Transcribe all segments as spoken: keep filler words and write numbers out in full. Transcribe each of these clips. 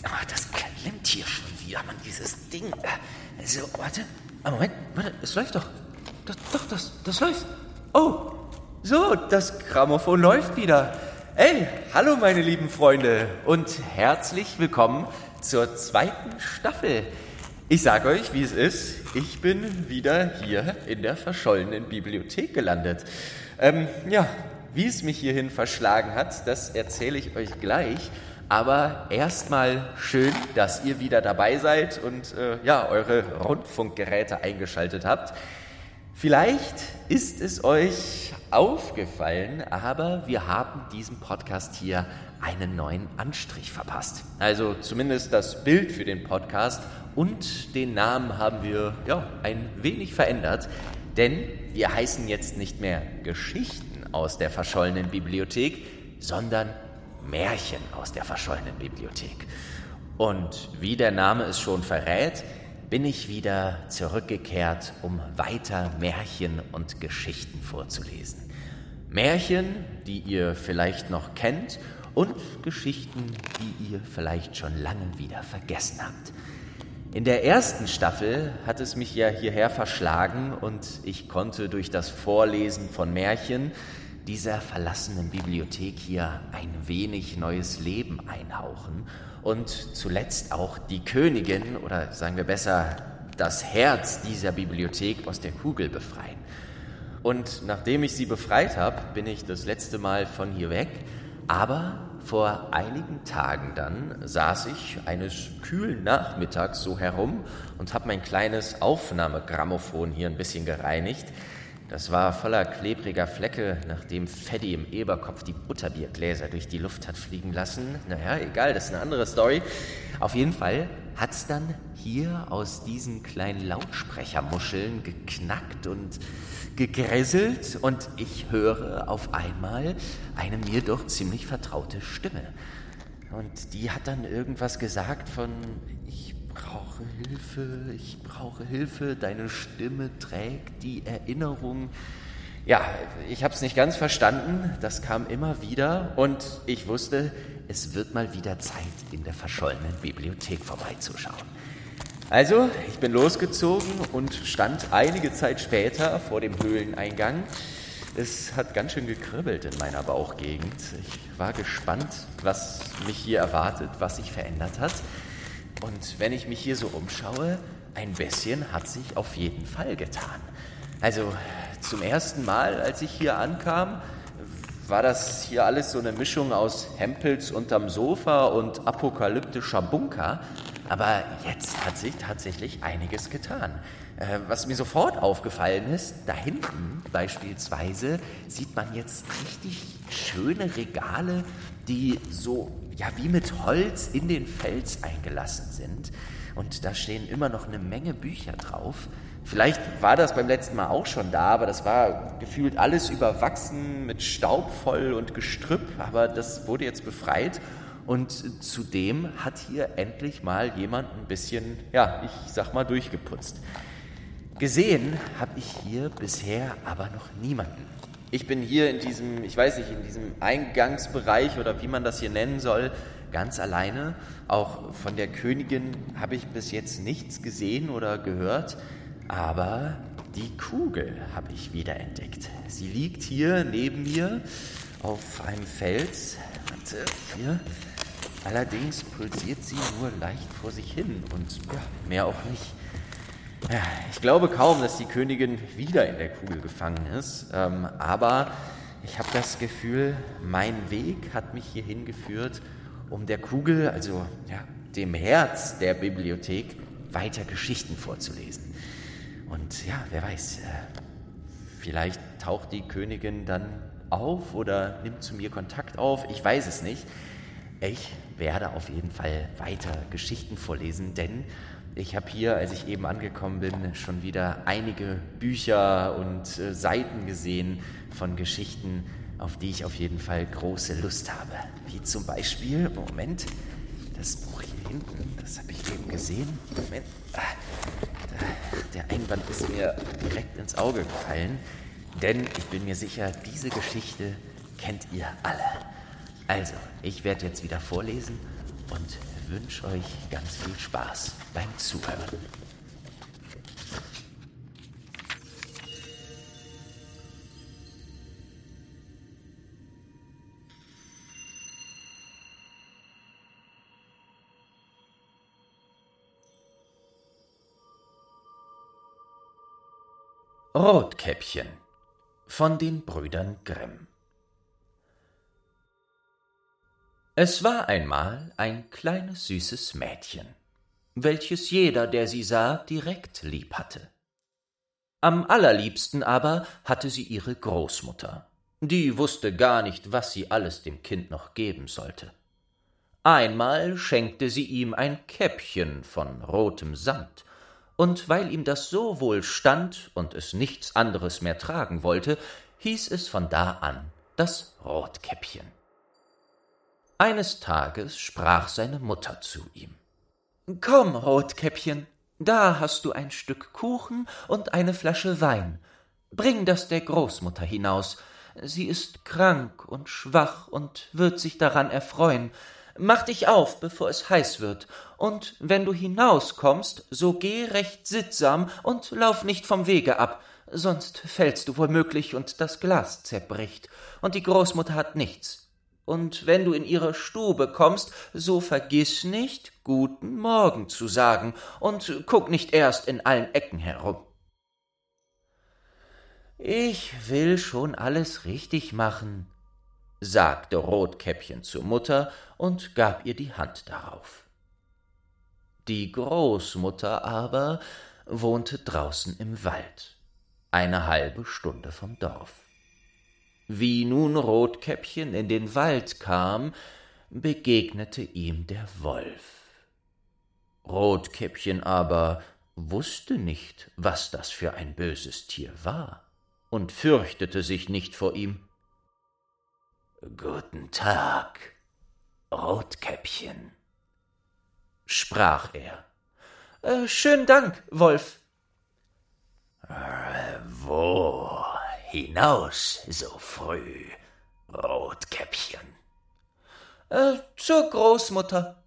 Ach, das klemmt hier schon wieder, Mann, dieses Ding. Also, warte. Ah, Moment, warte, es läuft doch. Das, doch, das, das läuft. Oh, so, das Grammophon läuft wieder. Hey, hallo meine lieben Freunde und herzlich willkommen zur zweiten Staffel. Ich sage euch, wie es ist, ich bin wieder hier in der verschollenen Bibliothek gelandet. Ähm, ja, wie es mich hierhin verschlagen hat, das erzähle ich euch gleich. Aber erstmal schön, dass ihr wieder dabei seid und äh, ja, eure Rundfunkgeräte eingeschaltet habt. Vielleicht ist es euch aufgefallen, aber wir haben diesem Podcast hier einen neuen Anstrich verpasst. Also zumindest das Bild für den Podcast und den Namen haben wir ja ein wenig verändert, denn wir heißen jetzt nicht mehr Geschichten aus der verschollenen Bibliothek, sondern Märchen aus der verschollenen Bibliothek. Und wie der Name es schon verrät, bin ich wieder zurückgekehrt, um weiter Märchen und Geschichten vorzulesen. Märchen, die ihr vielleicht noch kennt und Geschichten, die ihr vielleicht schon lange wieder vergessen habt. In der ersten Staffel hat es mich ja hierher verschlagen und ich konnte durch das Vorlesen von Märchen dieser verlassenen Bibliothek hier ein wenig neues Leben einhauchen und zuletzt auch die Königin, oder sagen wir besser, das Herz dieser Bibliothek aus der Kugel befreien. Und nachdem ich sie befreit habe, bin ich das letzte Mal von hier weg, aber vor einigen Tagen dann saß ich eines kühlen Nachmittags so herum und habe mein kleines Aufnahmegrammophon hier ein bisschen gereinigt. Das war voller klebriger Flecke, nachdem Freddy im Eberkopf die Butterbiergläser durch die Luft hat fliegen lassen. Naja, egal, das ist eine andere Story. Auf jeden Fall hat's dann hier aus diesen kleinen Lautsprechermuscheln geknackt und gegrässelt und ich höre auf einmal eine mir doch ziemlich vertraute Stimme. Und die hat dann irgendwas gesagt von: Ich brauche Hilfe, ich brauche Hilfe, deine Stimme trägt die Erinnerung. Ja, ich habe es nicht ganz verstanden, das kam immer wieder und ich wusste, es wird mal wieder Zeit, in der verschollenen Bibliothek vorbeizuschauen. Also, ich bin losgezogen und stand einige Zeit später vor dem Höhleneingang. Es hat ganz schön gekribbelt in meiner Bauchgegend. Ich war gespannt, was mich hier erwartet, was sich verändert hat. Und wenn ich mich hier so umschaue, ein bisschen hat sich auf jeden Fall getan. Also zum ersten Mal, als ich hier ankam, war das hier alles so eine Mischung aus Hempels unterm Sofa und apokalyptischer Bunker. Aber jetzt hat sich tatsächlich einiges getan. Äh, was mir sofort aufgefallen ist, da hinten beispielsweise sieht man jetzt richtig schöne Regale, die so ja wie mit Holz in den Fels eingelassen sind. Und da stehen immer noch eine Menge Bücher drauf. Vielleicht war das beim letzten Mal auch schon da, aber das war gefühlt alles überwachsen mit Staub voll und Gestrüpp. Aber das wurde jetzt befreit. Und zudem hat hier endlich mal jemand ein bisschen, ja, ich sag mal, durchgeputzt. Gesehen habe ich hier bisher aber noch niemanden. Ich bin hier in diesem, ich weiß nicht, in diesem Eingangsbereich oder wie man das hier nennen soll, ganz alleine. Auch von der Königin habe ich bis jetzt nichts gesehen oder gehört, aber die Kugel habe ich wiederentdeckt. Sie liegt hier neben mir auf einem Fels. Warte, hier. Allerdings pulsiert sie nur leicht vor sich hin und ja, mehr auch nicht. Ja, ich glaube kaum, dass die Königin wieder in der Kugel gefangen ist, ähm, aber ich habe das Gefühl, mein Weg hat mich hierhin geführt, um der Kugel, also ja, dem Herz der Bibliothek, weiter Geschichten vorzulesen. Und ja, wer weiß, äh, vielleicht taucht die Königin dann auf oder nimmt zu mir Kontakt auf, ich weiß es nicht. Ich werde auf jeden Fall weiter Geschichten vorlesen, denn ich habe hier, als ich eben angekommen bin, schon wieder einige Bücher und äh, Seiten gesehen von Geschichten, auf die ich auf jeden Fall große Lust habe. Wie zum Beispiel, Moment, das Buch hier hinten, das habe ich eben gesehen. Moment, ah, der Einband ist mir direkt ins Auge gefallen, denn ich bin mir sicher, diese Geschichte kennt ihr alle. Also, ich werde jetzt wieder vorlesen und wünsche euch ganz viel Spaß beim Zuhören. Rotkäppchen von den Brüdern Grimm. Es war einmal ein kleines süßes Mädchen, welches jeder, der sie sah, direkt lieb hatte. Am allerliebsten aber hatte sie ihre Großmutter, die wusste gar nicht, was sie alles dem Kind noch geben sollte. Einmal schenkte sie ihm ein Käppchen von rotem Samt, und weil ihm das so wohl stand und es nichts anderes mehr tragen wollte, hieß es von da an das Rotkäppchen. Eines Tages sprach seine Mutter zu ihm: »Komm, Rotkäppchen, da hast du ein Stück Kuchen und eine Flasche Wein. Bring das der Großmutter hinaus. Sie ist krank und schwach und wird sich daran erfreuen. Mach dich auf, bevor es heiß wird, und wenn du hinauskommst, so geh recht sittsam und lauf nicht vom Wege ab, sonst fällst du womöglich und das Glas zerbricht, und die Großmutter hat nichts. Und wenn du in ihre Stube kommst, so vergiss nicht, guten Morgen zu sagen, und guck nicht erst in allen Ecken herum.« »Ich will schon alles richtig machen«, sagte Rotkäppchen zur Mutter und gab ihr die Hand darauf. Die Großmutter aber wohnte draußen im Wald, eine halbe Stunde vom Dorf. Wie nun Rotkäppchen in den Wald kam, begegnete ihm der Wolf. Rotkäppchen aber wusste nicht, was das für ein böses Tier war, und fürchtete sich nicht vor ihm. »Guten Tag, Rotkäppchen«, sprach er. Äh, »Schönen Dank, Wolf.« Äh, »Wo hinaus so früh, Rotkäppchen?« Äh, »Zur Großmutter.«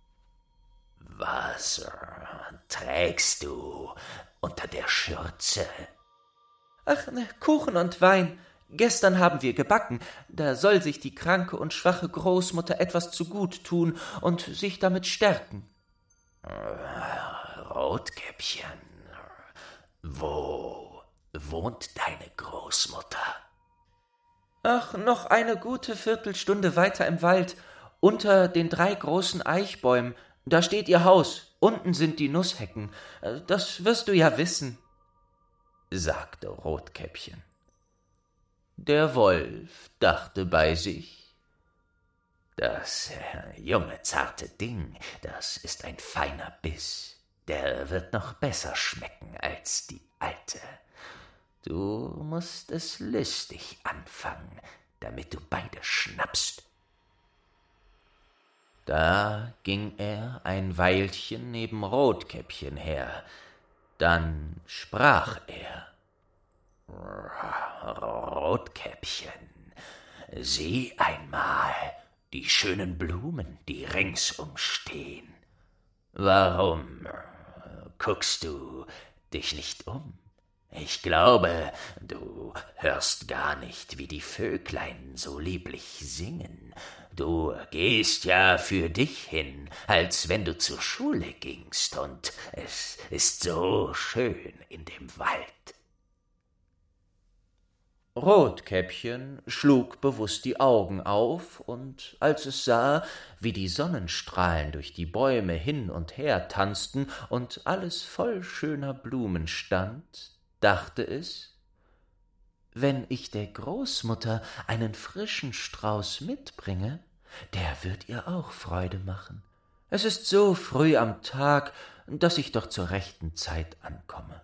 »Was äh, trägst du unter der Schürze?« »Ach, ne, Kuchen und Wein. Gestern haben wir gebacken, da soll sich die kranke und schwache Großmutter etwas zu gut tun und sich damit stärken.« »Rotkäppchen, wo wohnt deine Großmutter?« »Ach, noch eine gute Viertelstunde weiter im Wald, unter den drei großen Eichbäumen. Da steht ihr Haus, unten sind die Nusshecken. Das wirst du ja wissen«, sagte Rotkäppchen. Der Wolf dachte bei sich: »Das äh, junge, zarte Ding, das ist ein feiner Biss. Der wird noch besser schmecken als die alte. Du mußt es listig anfangen, damit du beide schnappst.« Da ging er ein Weilchen neben Rotkäppchen her, dann sprach er: »Rotkäppchen, sieh einmal die schönen Blumen, die ringsum stehen. Warum guckst du dich nicht um? Ich glaube, du hörst gar nicht, wie die Vöglein so lieblich singen. Du gehst ja für dich hin, als wenn du zur Schule gingst, und es ist so schön in dem Wald.« Rotkäppchen schlug bewußt die Augen auf, und als es sah, wie die Sonnenstrahlen durch die Bäume hin und her tanzten und alles voll schöner Blumen stand, dachte es: »Wenn ich der Großmutter einen frischen Strauß mitbringe, der wird ihr auch Freude machen. Es ist so früh am Tag, dass ich doch zur rechten Zeit ankomme.«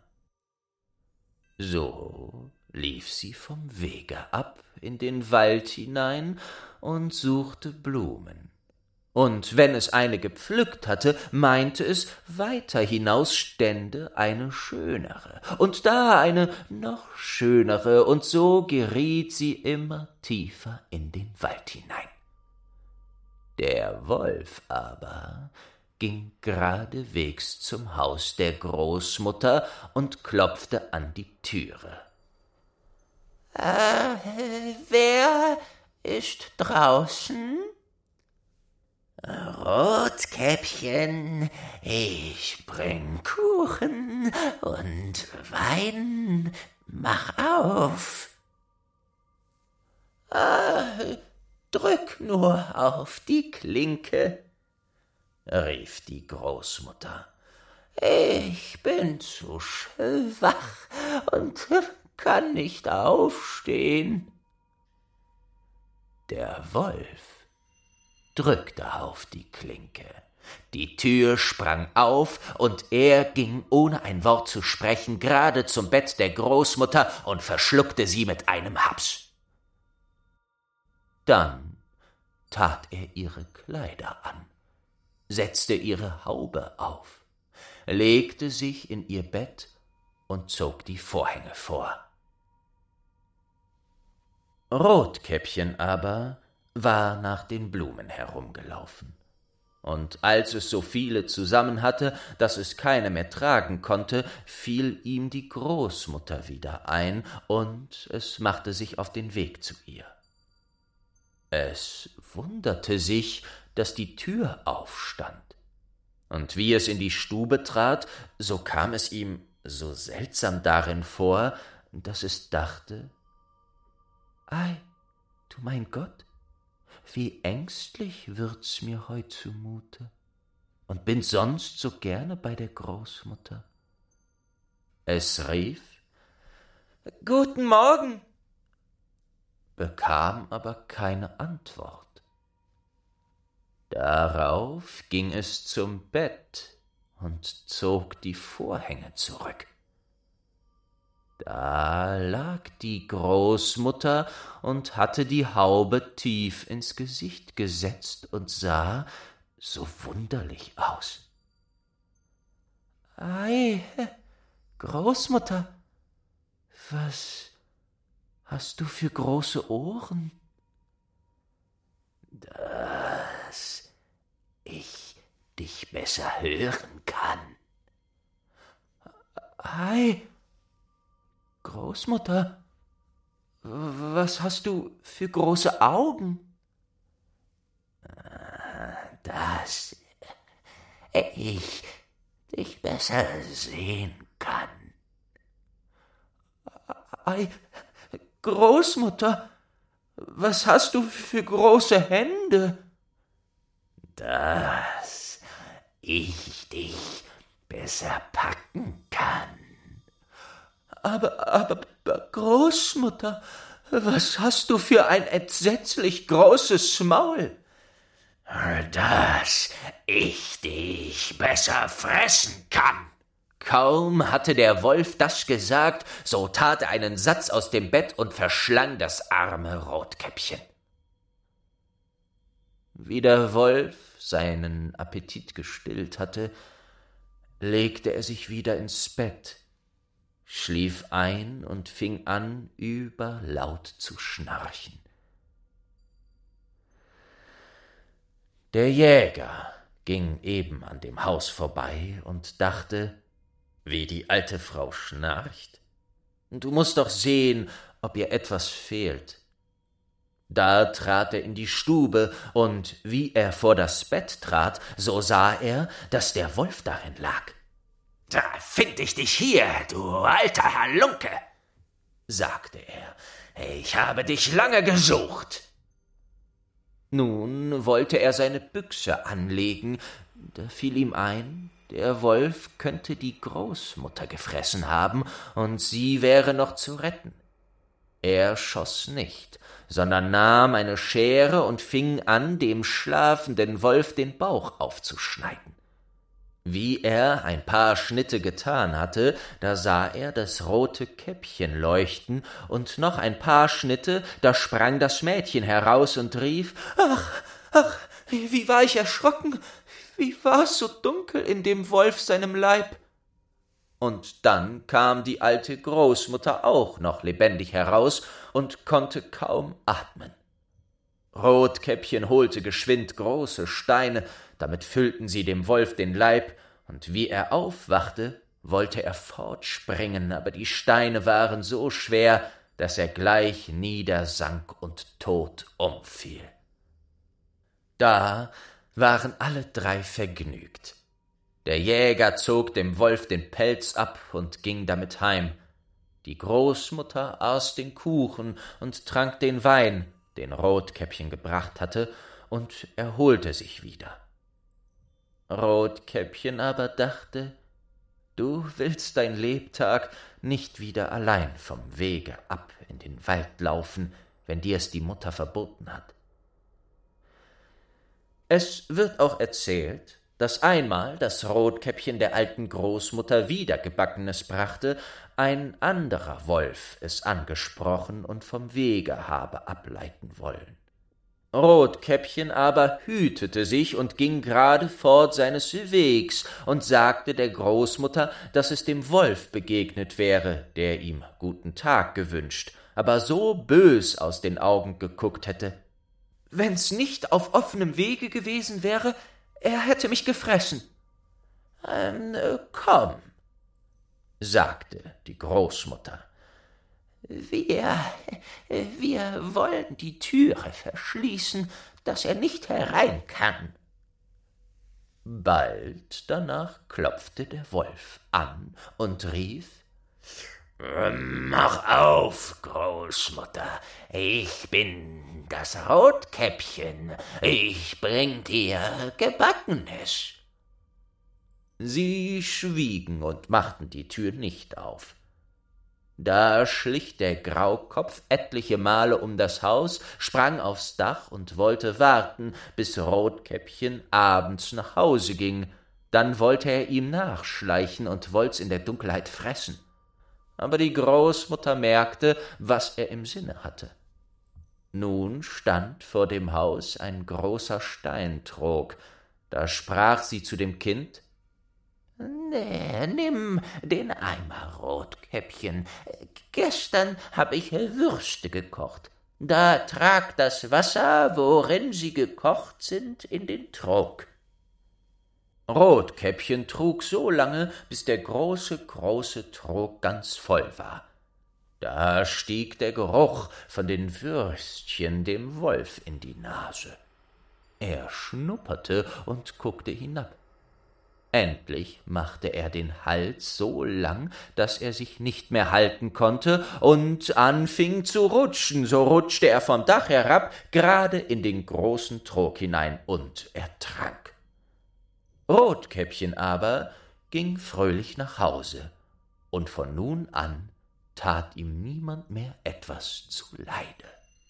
So lief sie vom Wege ab in den Wald hinein und suchte Blumen. Und wenn es eine gepflückt hatte, meinte es, weiter hinaus stände eine schönere, und da eine noch schönere, und so geriet sie immer tiefer in den Wald hinein. Der Wolf aber ging geradewegs zum Haus der Großmutter und klopfte an die Türe. »Äh, wer ist draußen?« »Rotkäppchen, ich bring Kuchen und Wein, mach auf.« »Ah, drück nur auf die Klinke«, rief die Großmutter. »Ich bin zu schwach und kann nicht aufstehen.« Der Wolf drückte auf die Klinke. Die Tür sprang auf, und er ging, ohne ein Wort zu sprechen, gerade zum Bett der Großmutter und verschluckte sie mit einem Haps. Dann tat er ihre Kleider an, setzte ihre Haube auf, legte sich in ihr Bett und zog die Vorhänge vor. Rotkäppchen aber war nach den Blumen herumgelaufen, und als es so viele zusammen hatte, daß es keine mehr tragen konnte, fiel ihm die Großmutter wieder ein, und es machte sich auf den Weg zu ihr. Es wunderte sich, daß die Tür aufstand, und wie es in die Stube trat, so kam es ihm so seltsam darin vor, daß es dachte, »Ei, du mein Gott, wie ängstlich wird's mir heut zumute, und bin sonst so gerne bei der Großmutter.« Es rief, »Guten Morgen«, bekam aber keine Antwort. Darauf ging es zum Bett und zog die Vorhänge zurück. Da lag die Großmutter und hatte die Haube tief ins Gesicht gesetzt und sah so wunderlich aus. »Ei, Großmutter, was hast du für große Ohren?« »Dass ich dich besser hören kann.« »Ei, Großmutter, was hast du für große Augen?« »Dass ich dich besser sehen kann.« »Ei, Großmutter, was hast du für große Hände?« »Dass ich dich besser packen kann.« Aber, aber, Großmutter, was hast du für ein entsetzlich großes Maul?« »Dass ich dich besser fressen kann.« Kaum hatte der Wolf das gesagt, so tat er einen Satz aus dem Bett und verschlang das arme Rotkäppchen. Wie der Wolf seinen Appetit gestillt hatte, legte er sich wieder ins Bett, schlief ein und fing an, überlaut zu schnarchen. Der Jäger ging eben an dem Haus vorbei und dachte, wie die alte Frau schnarcht. Du mußt doch sehen, ob ihr etwas fehlt. Da trat er in die Stube, und wie er vor das Bett trat, so sah er, daß der Wolf darin lag. »Da find ich dich hier, du alter Halunke«, sagte er, »ich habe dich lange gesucht.« Nun wollte er seine Büchse anlegen, da fiel ihm ein, der Wolf könnte die Großmutter gefressen haben, und sie wäre noch zu retten. Er schoss nicht, sondern nahm eine Schere und fing an, dem schlafenden Wolf den Bauch aufzuschneiden. Wie er ein paar Schnitte getan hatte, da sah er das rote Käppchen leuchten, und noch ein paar Schnitte, da sprang das Mädchen heraus und rief, »Ach, ach, wie war ich erschrocken! Wie war's so dunkel in dem Wolf seinem Leib?« Und dann kam die alte Großmutter auch noch lebendig heraus und konnte kaum atmen. Rotkäppchen holte geschwind große Steine, damit füllten sie dem Wolf den Leib, und wie er aufwachte, wollte er fortspringen, aber die Steine waren so schwer, daß er gleich niedersank und tot umfiel. Da waren alle drei vergnügt. Der Jäger zog dem Wolf den Pelz ab und ging damit heim. Die Großmutter aß den Kuchen und trank den Wein, den Rotkäppchen gebracht hatte, und erholte sich wieder. Rotkäppchen aber dachte, du willst dein Lebtag nicht wieder allein vom Wege ab in den Wald laufen, wenn dir's die Mutter verboten hat. Es wird auch erzählt, dass einmal das Rotkäppchen der alten Großmutter wieder Gebackenes brachte, ein anderer Wolf es angesprochen und vom Wege habe ableiten wollen. Rotkäppchen aber hütete sich und ging gerade fort seines Wegs und sagte der Großmutter, dass es dem Wolf begegnet wäre, der ihm guten Tag gewünscht, aber so bös aus den Augen geguckt hätte. Wenn's nicht auf offenem Wege gewesen wäre, er hätte mich gefressen. Ähm, komm, sagte die Großmutter. Wir, wir wollen die Türe verschließen, dass er nicht herein kann. Bald danach klopfte der Wolf an und rief, »Mach auf, Großmutter, ich bin das Rotkäppchen, ich bring dir Gebackenes.« Sie schwiegen und machten die Tür nicht auf. Da schlich der Graukopf etliche Male um das Haus, sprang aufs Dach und wollte warten, bis Rotkäppchen abends nach Hause ging. Dann wollte er ihm nachschleichen und wollt's in der Dunkelheit fressen. Aber die Großmutter merkte, was er im Sinne hatte. Nun stand vor dem Haus ein großer Steintrog. Da sprach sie zu dem Kind, »Nee, nimm den Eimer, Rotkäppchen. Gestern hab ich Würste gekocht. Da trag das Wasser, worin sie gekocht sind, in den Trog.« Rotkäppchen trug so lange, bis der große, große Trog ganz voll war. Da stieg der Geruch von den Würstchen dem Wolf in die Nase. Er schnupperte und guckte hinab. Endlich machte er den Hals so lang, daß er sich nicht mehr halten konnte und anfing zu rutschen. So rutschte er vom Dach herab, gerade in den großen Trog hinein und ertrank. Rotkäppchen aber ging fröhlich nach Hause, und von nun an tat ihm niemand mehr etwas zuleide.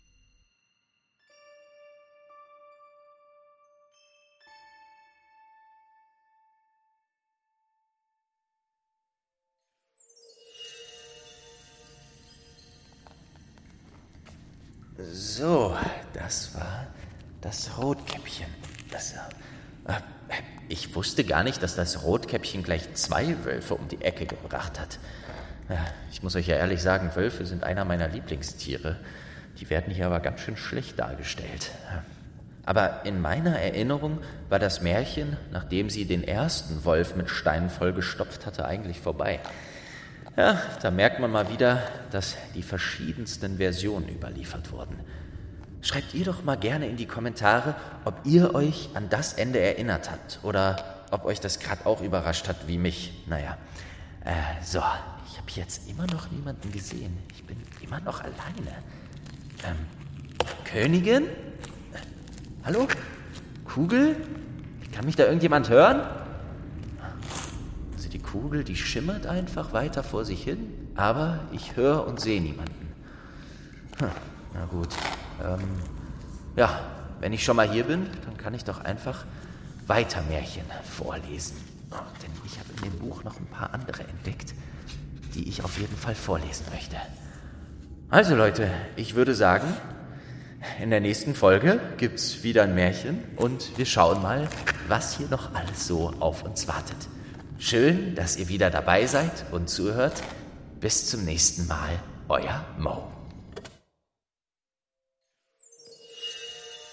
So, das war das Rotkäppchen. Das, äh, ich wusste gar nicht, dass das Rotkäppchen gleich zwei Wölfe um die Ecke gebracht hat. Ja, ich muss euch ja ehrlich sagen, Wölfe sind einer meiner Lieblingstiere. Die werden hier aber ganz schön schlecht dargestellt. Aber in meiner Erinnerung war das Märchen, nachdem sie den ersten Wolf mit Steinen vollgestopft hatte, eigentlich vorbei. Ja, da merkt man mal wieder, dass die verschiedensten Versionen überliefert wurden. Schreibt ihr doch mal gerne in die Kommentare, ob ihr euch an das Ende erinnert habt oder ob euch das gerade auch überrascht hat wie mich. Naja, äh, so, ich habe jetzt immer noch niemanden gesehen. Ich bin immer noch alleine. Ähm, Königin? Äh, hallo? Kugel? Kann mich da irgendjemand hören? Die Kugel, die schimmert einfach weiter vor sich hin, aber ich höre und sehe niemanden. Hm, na gut. Ähm, ja, wenn ich schon mal hier bin, dann kann ich doch einfach weiter Märchen vorlesen. Oh, denn ich habe in dem Buch noch ein paar andere entdeckt, die ich auf jeden Fall vorlesen möchte. Also Leute, ich würde sagen, in der nächsten Folge gibt's wieder ein Märchen und wir schauen mal, was hier noch alles so auf uns wartet. Schön, dass ihr wieder dabei seid und zuhört. Bis zum nächsten Mal, euer Mo.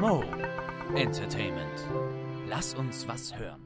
Mo Entertainment. Lass uns was hören.